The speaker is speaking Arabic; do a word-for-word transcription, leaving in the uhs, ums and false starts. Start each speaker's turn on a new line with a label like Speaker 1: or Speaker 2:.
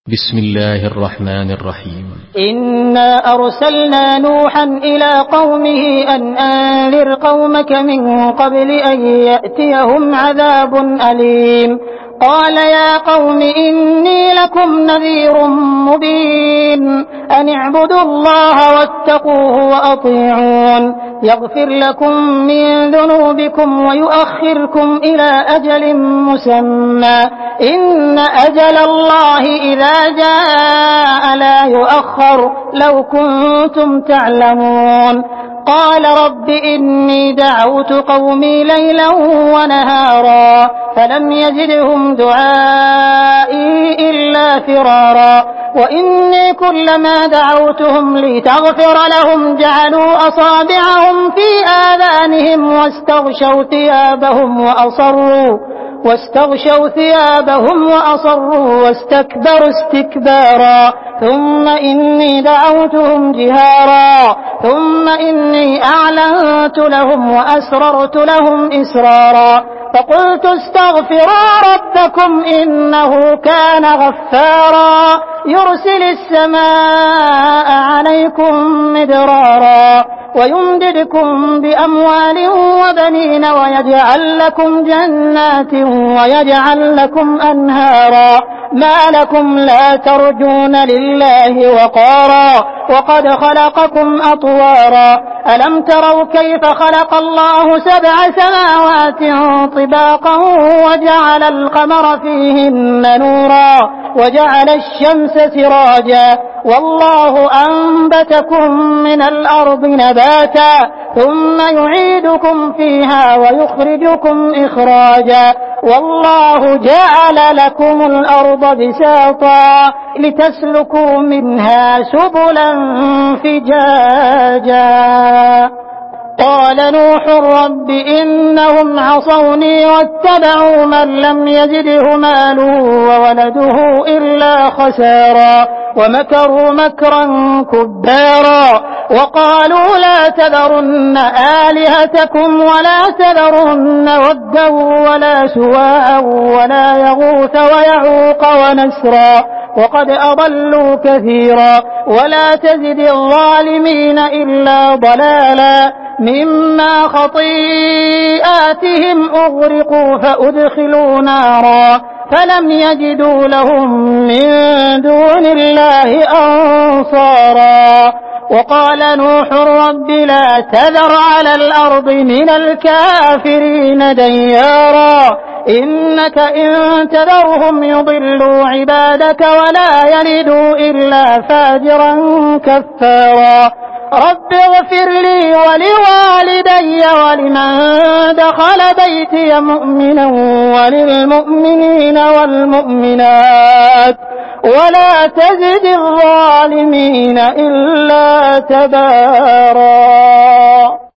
Speaker 1: بسم الله الرحمن الرحيم.
Speaker 2: إنا أرسلنا نوحا إلى قومه أن أنذر قومك من قبل أن يأتيهم عذاب أليم. قال يا قوم إني لكم نذير مبين أن اعبدوا الله واتقوه وأطيعون يغفر لكم من ذنوبكم ويؤخركم إلى أجل مسمى إن أجل الله إذا جاء لا يؤخر لو كنتم تعلمون. قال رب إني دعوت قومي ليلا ونهارا فلم يزدهم دعائي إلا فرارا وإني كلما دعوتهم لتغفر لهم جعلوا أصابعهم في آذانهم واستغشوا ثيابهم وأصروا واستغشوا ثيابهم وأصروا واستكبروا استكبارا ثم إني دعوتهم جهارا ثم إني أعلنت لهم وأسررت لهم إسرارا فقلت استغفروا ربكم إنه كان غفارا يرسل السماء عليكم مدرارا ويمددكم بأموال وبنين ويجعل لكم جنات ويجعل لكم أنهارا ما لكم لا ترجون لله وقارا وقد خلقكم أطوارا ألم تروا كيف خلق الله سبع سماوات طباقا وجعل القمر فيهن نورا وجعل الشمس سراجا والله أنبتكم من الأرض نباتا ثم يعيدكم فيها ويخرجكم إخراجا والله جعل لكم الأرض بساطا لتسلكوا منها سبلا فجاجا. قال نوح رب إنهم عصوني واتبعوا من لم يزده ماله وولده إلا خسارا ومكروا مكرا كبارا وقالوا لا تذرن آلهتكم ولا تذرن ودا ولا سواعا ولا يغوث ويعوق ونسرا وقد أضلوا كثيرا ولا تزد الظالمين إلا ضلالا مما خطيئاتهم أغرقوا فأدخلوا نارا فلم يجدوا لهم من دون الله أنصارا. وقال نوح رب لا تذر على الأرض من الكافرين ديارا إنك إن تذرهم يضلوا عبادك ولا يلدوا إلا فاجرا كفارا. رب اغفر لي ولوالدي ولمن دخل بيتي مؤمنا وللمؤمنين والمؤمنات ولا تزد الظالمين إلا تبارا.